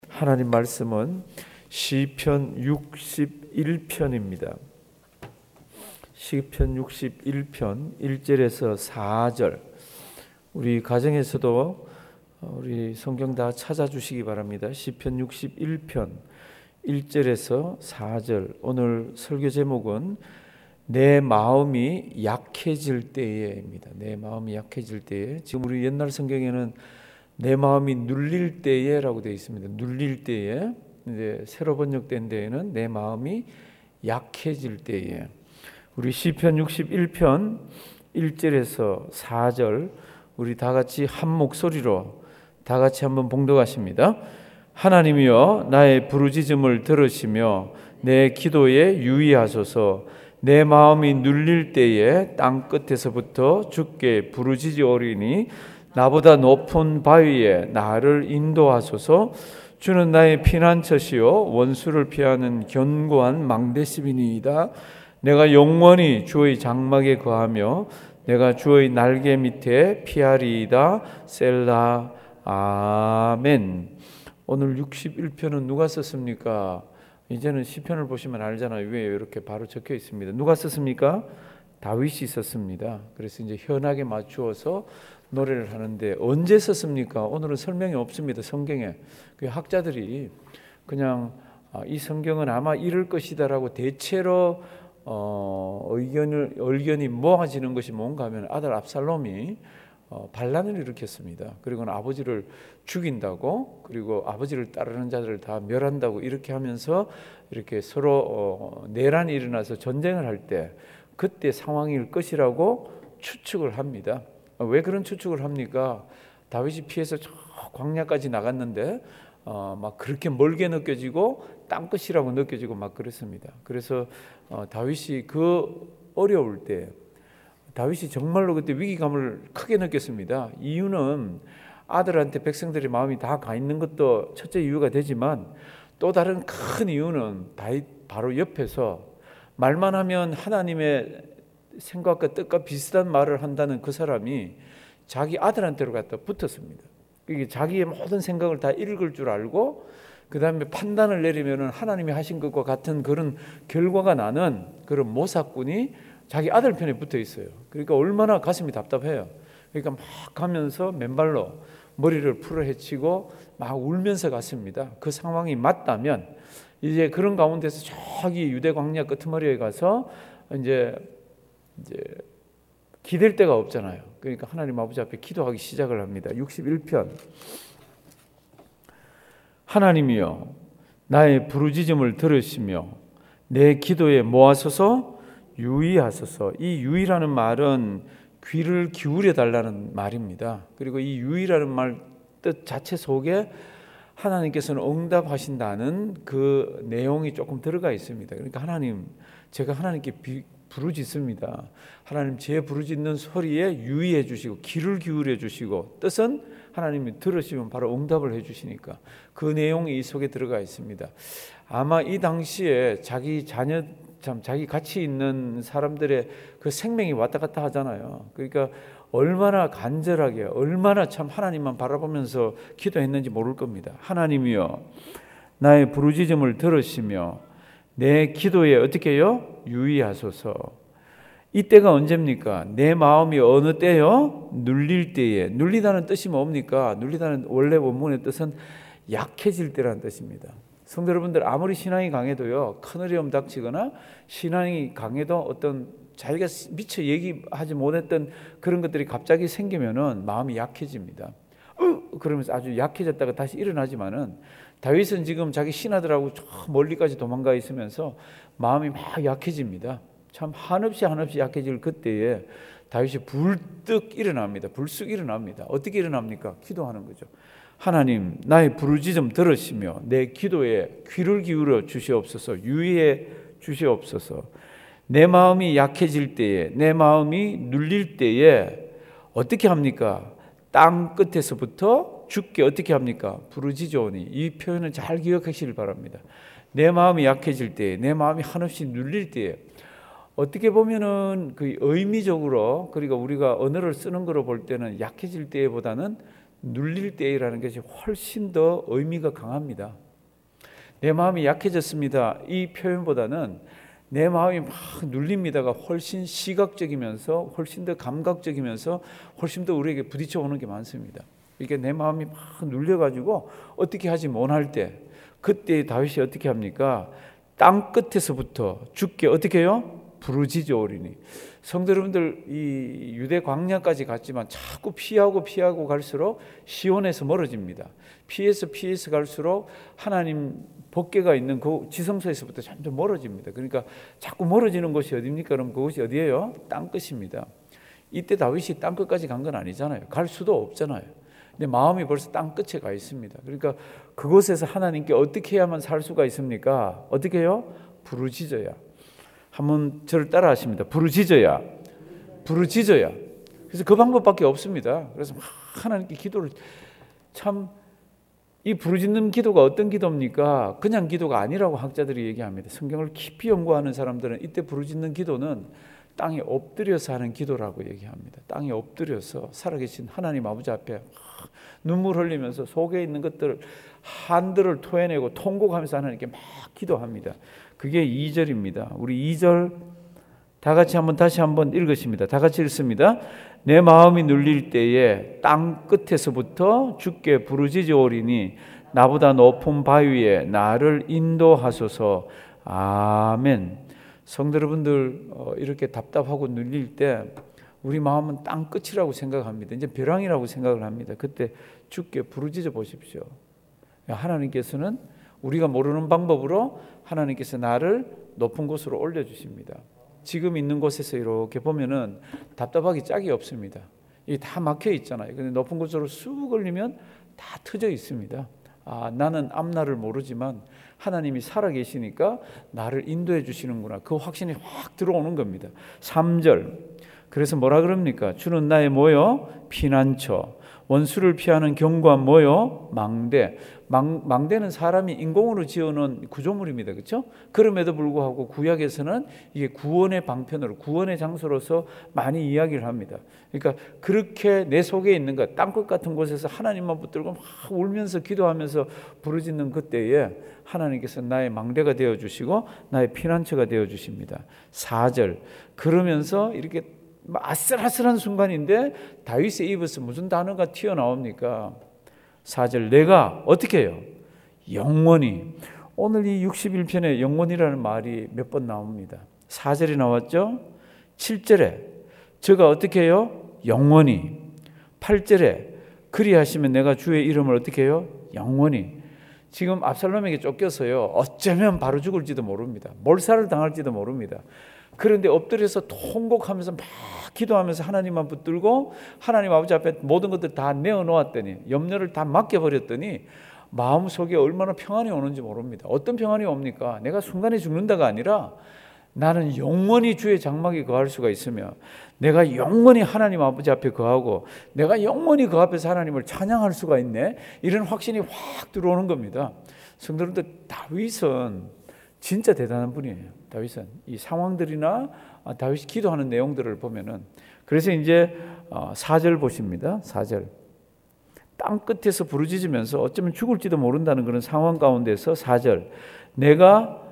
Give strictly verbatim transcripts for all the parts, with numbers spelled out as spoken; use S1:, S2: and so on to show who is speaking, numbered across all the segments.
S1: 하나님 말씀은 시편 육십일 편입니다. 시편 육십일 편 일 절에서 사 절. 우리 가정에서도 우리 성경 다 찾아주시기 바랍니다. 시편 육십일 편 일 절에서 사 절. 오늘 설교 제목은 내 마음이 약해질 때에입니다. 내 마음이 약해질 때에. 지금 우리 옛날 성경에는 내 마음이 눌릴 때에라고 되어 있습니다. 눌릴 때에. 이제 새로 번역된 데에는 내 마음이 약해질 때에. 우리 시편 육십일 편 일 절에서 사 절 우리 다 같이 한 목소리로 다 같이 한번 봉독하십니다. 하나님이여 나의 부르짖음을 들으시며 내 기도에 유의하소서. 내 마음이 눌릴 때에 땅 끝에서부터 주께 부르짖으오리니 나보다 높은 바위에 나를 인도하소서. 주는 나의 피난처시요 원수를 피하는 견고한 망대심이니이다. 내가 영원히 주의 장막에 거하며 내가 주의 날개 밑에 피하리이다. 셀라. 아멘. 오늘 육십일 편은 누가 썼습니까? 이제는 시편을 보시면 알잖아요. 왜 이렇게 바로 적혀 있습니다. 누가 썼습니까? 다윗이 썼습니다. 그래서 이제 현악에 맞추어서 노래를 하는데 언제 썼습니까? 오늘은 설명이 없습니다. 성경에. 그 학자들이 그냥 아, 이 성경은 아마 이럴 것이다라고 대체로 어, 의견을 의견이 모아지는 것이 뭔가 하면 아들 압살롬이 어, 반란을 일으켰습니다. 그리고는 아버지를 죽인다고, 그리고 아버지를 따르는 자들을 다 멸한다고 이렇게 하면서 이렇게 서로 어, 내란이 일어나서 전쟁을 할 때 그때 상황일 것이라고 추측을 합니다. 왜 그런 추측을 합니까? 다윗이 피해서 저 광야까지 나갔는데 어, 막 그렇게 멀게 느껴지고 땅끝이라고 느껴지고 막 그랬습니다. 그래서 어, 다윗이 그 어려울 때 다윗이 정말로 그때 위기감을 크게 느꼈습니다. 이유는 아들한테 백성들의 마음이 다 가 있는 것도 첫째 이유가 되지만 또 다른 큰 이유는 다윗 바로 옆에서 말만 하면 하나님의 생각과 뜻과 비슷한 말을 한다는 그 사람이 자기 아들한테로 갖다 붙었습니다. 이게 자기의 모든 생각을 다 읽을 줄 알고 그 다음에 판단을 내리면 하나님이 하신 것과 같은 그런 결과가 나는 그런 모사꾼이 자기 아들 편에 붙어 있어요. 그러니까 얼마나 가슴이 답답해요. 그러니까 막 가면서 맨발로 머리를 풀어헤치고 막 울면서 갔습니다. 그 상황이 맞다면 이제 그런 가운데서 저기 유대 광야 끄트머리에 가서 이제 이제 기댈 데가 없잖아요. 그러니까 하나님 아버지 앞에 기도하기 시작을 합니다. 육십일 편. 하나님이여 나의 부르짖음을 들으시며 내 기도에 모아서서 유의하소서. 이 유의라는 말은 귀를 기울여 달라는 말입니다. 그리고 이 유의라는 말 뜻 자체 속에 하나님께서는 응답하신다는 그 내용이 조금 들어가 있습니다. 그러니까 하나님, 제가 하나님께 비, 부르짖습니다. 하나님 제 부르짖는 소리에 유의해 주시고 귀를 기울여 주시고 뜻은 하나님이 들으시면 바로 응답을 해 주시니까 그 내용이 이 속에 들어가 있습니다. 아마 이 당시에 자기 자녀 참 자기 같이 있는 사람들의 그 생명이 왔다 갔다 하잖아요. 그러니까 얼마나 간절하게 얼마나 참 하나님만 바라보면서 기도했는지 모를 겁니다. 하나님이여 나의 부르짖음을 들으시며 내 기도에 어떻게 해요? 유의하소서. 이때가 언제입니까? 내 마음이 어느 때요? 눌릴 때에. 눌리다는 뜻이 뭡니까? 눌리다는 원래 원문의 뜻은 약해질 때라는 뜻입니다. 성도 여러분들, 아무리 신앙이 강해도요, 큰 어려움 닥치거나 신앙이 강해도 어떤 자기가 미처 얘기하지 못했던 그런 것들이 갑자기 생기면은 마음이 약해집니다. 어, 그러면서 아주 약해졌다가 다시 일어나지만은 다윗은 지금 자기 신하들하고 저 멀리까지 도망가 있으면서 마음이 막 약해집니다. 참 한없이 한없이 약해질 그때에 다윗이 불떡 일어납니다. 불쑥 일어납니다. 어떻게 일어납니까? 기도하는 거죠. 하나님 나의 부르짖음 들으시며 내 기도에 귀를 기울여 주시옵소서. 유의해 주시옵소서. 내 마음이 약해질 때에 내 마음이 눌릴 때에 어떻게 합니까? 땅 끝에서부터 주께 어떻게 합니까? 부르짖으오니. 이 표현을 잘 기억하시길 바랍니다. 내 마음이 약해질 때에 내 마음이 한없이 눌릴 때에 어떻게 보면은 그 의미적으로 그러니까 우리가 언어를 쓰는 거로 볼 때는 약해질 때보다는 눌릴 때라는 것이 훨씬 더 의미가 강합니다. 내 마음이 약해졌습니다. 이 표현보다는 내 마음이 막 눌립니다가 훨씬 시각적이면서 훨씬 더 감각적이면서 훨씬 더 우리에게 부딪혀 오는 게 많습니다. 이게 내 마음이 막 눌려가지고 어떻게 하지 못할 때, 그때 다윗이 어떻게 합니까? 땅 끝에서부터 죽게 어떻게 해요? 부르짖어 오리니. 성도 여러분들, 이 유대 광야까지 갔지만 자꾸 피하고 피하고 갈수록 시온에서 멀어집니다. 피해서 피해서 갈수록 하나님 법궤가 있는 그 지성소에서부터 점점 멀어집니다. 그러니까 자꾸 멀어지는 곳이 어디입니까? 그럼 그곳이 어디예요? 땅끝입니다. 이때 다윗이 땅끝까지 간 건 아니잖아요. 갈 수도 없잖아요. 근데 마음이 벌써 땅끝에 가 있습니다. 그러니까 그곳에서 하나님께 어떻게 해야만 살 수가 있습니까? 어떻게 해요? 부르짖어야. 한번 저를 따라 하십니다. 부르짖어야. 부르짖어야. 그래서 그 방법밖에 없습니다. 그래서 막 하나님께 기도를, 참 이 부르짖는 기도가 어떤 기도입니까? 그냥 기도가 아니라고 학자들이 얘기합니다. 성경을 깊이 연구하는 사람들은 이때 부르짖는 기도는 땅에 엎드려서 하는 기도라고 얘기합니다. 땅에 엎드려서 살아계신 하나님 아버지 앞에 눈물 흘리면서 속에 있는 것들을, 한들을 토해내고 통곡하면서 하나님께 막 기도합니다. 그게 이 절입니다. 우리 이 절 다 같이 한번 다시 한번 읽으십니다. 다 같이 읽습니다. 내 마음이 눌릴 때에 땅 끝에서부터 주께 부르짖어 오리니 나보다 높은 바위에 나를 인도하소서. 아멘. 성도 여러분들, 이렇게 답답하고 눌릴 때 우리 마음은 땅 끝이라고 생각합니다. 이제 벼랑이라고 생각을 합니다. 그때 주께 부르짖어 보십시오. 하나님께서는 우리가 모르는 방법으로 하나님께서 나를 높은 곳으로 올려주십니다. 지금 있는 곳에서 이렇게 보면은 답답하기 짝이 없습니다. 이게 다 막혀 있잖아요. 근데 높은 곳으로 쑥 올리면 다 트여 있습니다. 아, 나는 앞날을 모르지만 하나님이 살아계시니까 나를 인도해 주시는구나. 그 확신이 확 들어오는 겁니다. 삼 절. 그래서 뭐라 그럽니까? 주는 나의 뭐요? 피난처. 원수를 피하는 견고한 뭐요? 망대. 망, 망대는 사람이 인공으로 지어놓은 구조물입니다. 그렇죠? 그럼에도 불구하고 구약에서는 이게 구원의 방편으로, 구원의 장소로서 많이 이야기를 합니다. 그러니까 그렇게 내 속에 있는 것, 땅끝 같은 곳에서 하나님만 붙들고 막 울면서 기도하면서 부르짖는 그때에 하나님께서 나의 망대가 되어주시고 나의 피난처가 되어주십니다. 사 절. 그러면서 이렇게 아슬아슬한 순간인데 다윗의 입에서 무슨 단어가 튀어나옵니까? 사 절. 내가 어떻게 해요? 영원히. 오늘 이 육십일 편에 영원이라는 말이 몇 번 나옵니다. 사 절에 나왔죠? 칠 절에 저가 어떻게 해요? 영원히. 팔 절에 그리하시면 내가 주의 이름을 어떻게 해요? 영원히. 지금 압살롬에게 쫓겨서요, 어쩌면 바로 죽을지도 모릅니다. 몰살을 당할지도 모릅니다. 그런데 엎드려서 통곡하면서 막 기도하면서 하나님만 붙들고 하나님 아버지 앞에 모든 것들 다 내어놓았더니, 염려를 다 맡겨버렸더니 마음속에 얼마나 평안이 오는지 모릅니다. 어떤 평안이 옵니까? 내가 순간에 죽는다가 아니라 나는 영원히 주의 장막에 거할 수가 있으며 내가 영원히 하나님 아버지 앞에 거하고 내가 영원히 그 앞에서 하나님을 찬양할 수가 있네. 이런 확신이 확 들어오는 겁니다. 성도님들, 다윗은 진짜 대단한 분이에요. 다윗은 이 상황들이나 다윗이 기도하는 내용들을 보면은, 그래서 이제 사 절 보십니다. 사 절. 땅 끝에서 부르짖으면서 어쩌면 죽을지도 모른다는 그런 상황 가운데서 사 절. 내가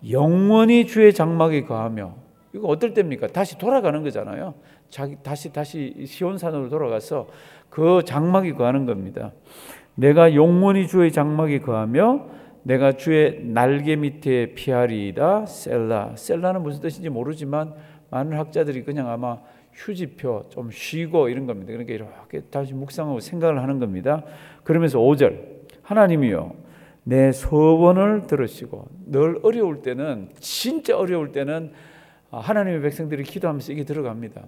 S1: 영원히 주의 장막에 거하며. 이거 어떨 때입니까? 다시 돌아가는 거잖아요. 자기 다시 다시 시온산으로 돌아가서 그 장막에 거하는 겁니다. 내가 영원히 주의 장막에 거하며 내가 주의 날개 밑에 피하리이다. 셀라. 셀라는 무슨 뜻인지 모르지만 많은 학자들이 그냥 아마 휴지표, 좀 쉬고 이런 겁니다. 그러니까 이렇게 다시 묵상하고 생각을 하는 겁니다. 그러면서 오 절. 하나님이요, 내 소원을 들으시고. 늘 어려울 때는, 진짜 어려울 때는 하나님의 백성들이 기도하면서 이게 들어갑니다.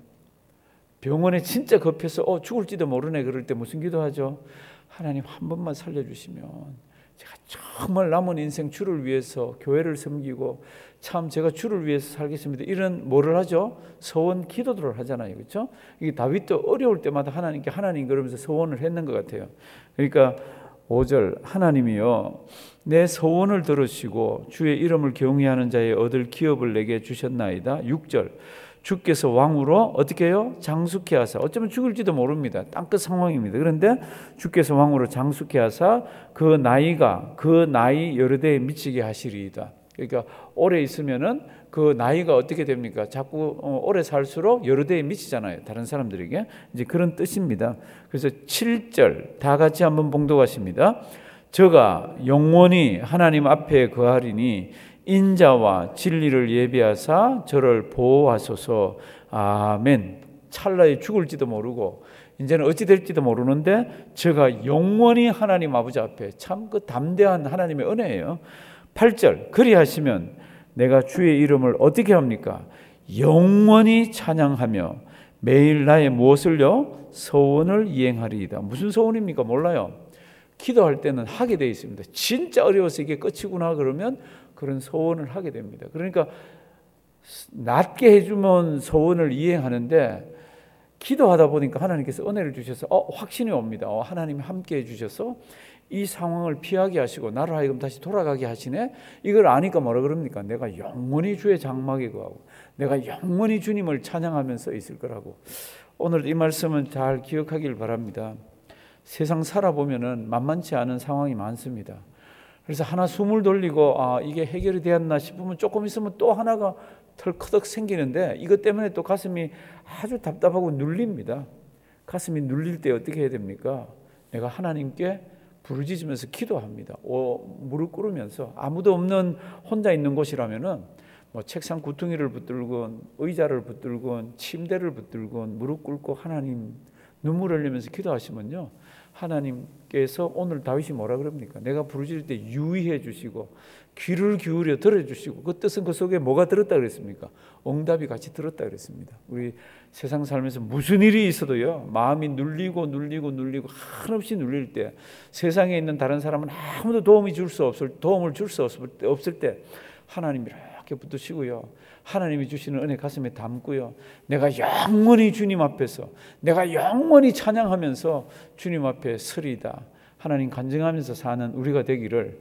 S1: 병원에 진짜 급해서 어 죽을지도 모르네 그럴 때 무슨 기도하죠? 하나님 한 번만 살려주시면 제가 정말 남은 인생 주를 위해서 교회를 섬기고 참 제가 주를 위해서 살겠습니다. 이런 뭐를 하죠? 서원 기도들을 하잖아요. 그렇죠? 이게 다윗도 어려울 때마다 하나님께 하나님 그러면서 서원을 했는 것 같아요. 그러니까 오 절. 하나님이요, 내 서원을 들으시고 주의 이름을 경외하는 자의 얻을 기업을 내게 주셨나이다. 육 절. 주께서 왕으로 어떻게 해요? 장수케 하사. 어쩌면 죽을지도 모릅니다. 땅끝 상황입니다. 그런데 주께서 왕으로 장수케 하사 그 나이가 그 나이 여러 대에 미치게 하시리이다. 그러니까 오래 있으면은 그 나이가 어떻게 됩니까? 자꾸 오래 살수록 여러 대에 미치잖아요. 다른 사람들에게. 이제 그런 뜻입니다. 그래서 칠 절 다 같이 한번 봉독하십니다. 저가 영원히 하나님 앞에 거하리니 인자와 진리를 예비하사 저를 보호하소서. 아멘. 찰나에 죽을지도 모르고 이제는 어찌 될지도 모르는데 저가 영원히 하나님 아버지 앞에, 참 그 담대한 하나님의 은혜예요. 팔 절 그리하시면 내가 주의 이름을 어떻게 합니까? 영원히 찬양하며 매일 나의 무엇을요? 소원을 이행하리이다. 무슨 소원입니까? 몰라요. 기도할 때는 하게 되어 있습니다. 진짜 어려워서 이게 끝이구나 그러면 그런 소원을 하게 됩니다. 그러니까 낮게 해주면 소원을 이행하는데 기도하다 보니까 하나님께서 은혜를 주셔서 어, 확신이 옵니다. 어, 하나님이 함께 해주셔서 이 상황을 피하게 하시고 나를 하여금 다시 돌아가게 하시네. 이걸 아니까 뭐라 그럽니까? 내가 영원히 주의 장막에 거하고 내가 영원히 주님을 찬양하면서 있을 거라고. 오늘 이 말씀은 잘 기억하길 바랍니다. 세상 살아보면은 만만치 않은 상황이 많습니다. 그래서 하나 숨을 돌리고 아 이게 해결이 되었나 싶으면 조금 있으면 또 하나가 털커덕 생기는데 이것 때문에 또 가슴이 아주 답답하고 눌립니다. 가슴이 눌릴 때 어떻게 해야 됩니까? 내가 하나님께 부르짖으면서 기도합니다. 오, 무릎 꿇으면서 아무도 없는 혼자 있는 곳이라면은 뭐 책상 구퉁이를 붙들건 의자를 붙들건 침대를 붙들건 무릎 꿇고 하나님 눈물 흘리면서 기도하시면요. 하나님께서 오늘 다윗이 뭐라 그럽니까? 내가 부르짖을 때 유의해 주시고 귀를 기울여 들어주시고 그 뜻은 그 속에 뭐가 들었다 그랬습니까? 응답이 같이 들었다 그랬습니다. 우리 세상 살면서 무슨 일이 있어도요 마음이 눌리고 눌리고 눌리고 한없이 눌릴 때 세상에 있는 다른 사람은 아무도 도움이 줄 수 없을 도움을 줄 수 없을 때 하나님 이렇게 붙드시고요 하나님이 주시는 은혜 가슴에 담고요 내가 영원히 주님 앞에서 내가 영원히 찬양하면서 주님 앞에 서리다 하나님 간증하면서 사는 우리가 되기를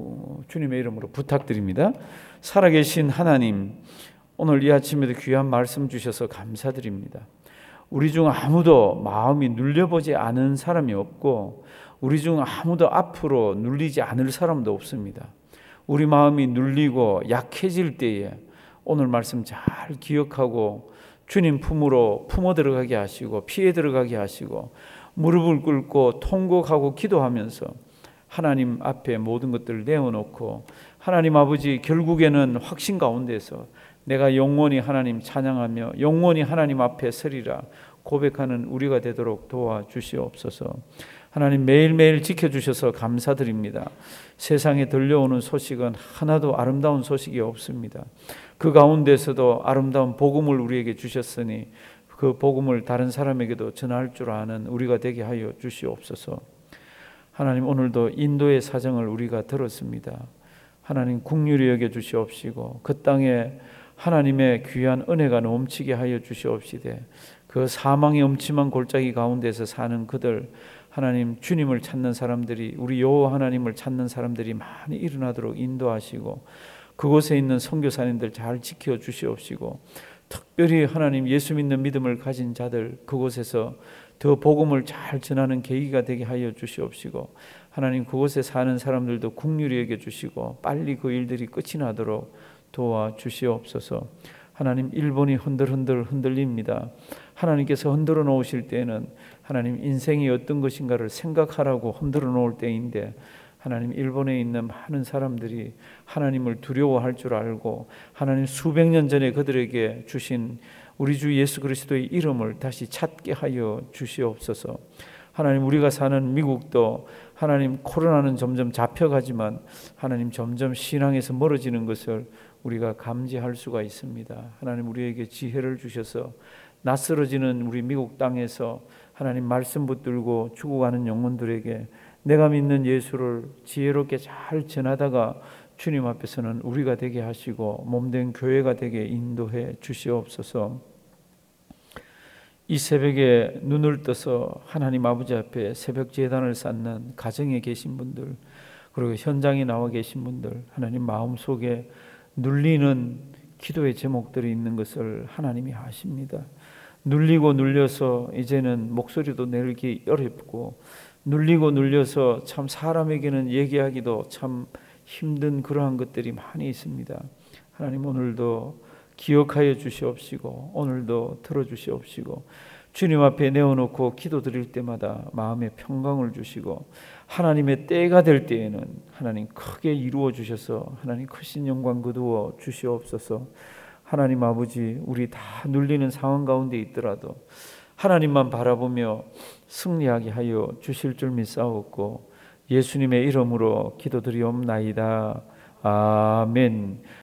S1: 주님의 이름으로 부탁드립니다. 살아계신 하나님, 오늘 이 아침에도 귀한 말씀 주셔서 감사드립니다. 우리 중 아무도 마음이 눌려보지 않은 사람이 없고 우리 중 아무도 앞으로 눌리지 않을 사람도 없습니다. 우리 마음이 눌리고 약해질 때에 오늘 말씀 잘 기억하고 주님 품으로 품어 들어가게 하시고 피해 들어가게 하시고 무릎을 꿇고 통곡하고 기도하면서 하나님 앞에 모든 것들을 내어놓고 하나님 아버지 결국에는 확신 가운데서 내가 영원히 하나님 찬양하며 영원히 하나님 앞에 서리라 고백하는 우리가 되도록 도와주시옵소서. 하나님 매일매일 지켜주셔서 감사드립니다. 세상에 들려오는 소식은 하나도 아름다운 소식이 없습니다. 그 가운데서도 아름다운 복음을 우리에게 주셨으니 그 복음을 다른 사람에게도 전할 줄 아는 우리가 되게 하여 주시옵소서. 하나님 오늘도 인도의 사정을 우리가 들었습니다. 하나님 긍휼히 여겨 주시옵시고 그 땅에 하나님의 귀한 은혜가 넘치게 하여 주시옵시되 그 사망의 음침한 골짜기 가운데서 사는 그들 하나님 주님을 찾는 사람들이 우리 여호와 하나님을 찾는 사람들이 많이 일어나도록 인도하시고 그곳에 있는 선교사님들 잘 지켜 주시옵시고 특별히 하나님 예수 믿는 믿음을 가진 자들 그곳에서 더 복음을 잘 전하는 계기가 되게 하여 주시옵시고 하나님 그곳에 사는 사람들도 긍휼히 여겨 주시고 빨리 그 일들이 끝이 나도록 도와주시옵소서. 하나님 일본이 흔들흔들 흔들립니다. 하나님께서 흔들어 놓으실 때에는 하나님 인생이 어떤 것인가를 생각하라고 흔들어 놓을 때인데 하나님 일본에 있는 많은 사람들이 하나님을 두려워할 줄 알고 하나님 수백 년 전에 그들에게 주신 우리 주 예수 그리스도의 이름을 다시 찾게 하여 주시옵소서. 하나님 우리가 사는 미국도 하나님 코로나는 점점 잡혀가지만 하나님 점점 신앙에서 멀어지는 것을 우리가 감지할 수가 있습니다. 하나님 우리에게 지혜를 주셔서 낯설어지는 우리 미국 땅에서 하나님 말씀 붙들고 죽어가는 영혼들에게 내가 믿는 예수를 지혜롭게 잘 전하다가 주님 앞에서는 우리가 되게 하시고 몸된 교회가 되게 인도해 주시옵소서. 이 새벽에 눈을 떠서 하나님 아버지 앞에 새벽 제단을 쌓는 가정에 계신 분들 그리고 현장에 나와 계신 분들 하나님 마음속에 눌리는 기도의 제목들이 있는 것을 하나님이 아십니다. 눌리고 눌려서 이제는 목소리도 내기 어렵고, 눌리고 눌려서 참 사람에게는 얘기하기도 참 힘든 그러한 것들이 많이 있습니다. 하나님, 오늘도 기억하여 주시옵시고 오늘도 들어주시옵시고 주님 앞에 내어놓고 기도드릴 때마다 마음의 평강을 주시고 하나님의 때가 될 때에는 하나님 크게 이루어 주셔서 하나님 크신 영광 거두어 주시옵소서. 하나님 아버지, 우리 다 눌리는 상황 가운데 있더라도 하나님만 바라보며 승리하게 하여 주실 줄 믿사옵고 예수님의 이름으로 기도드리옵나이다. 아멘.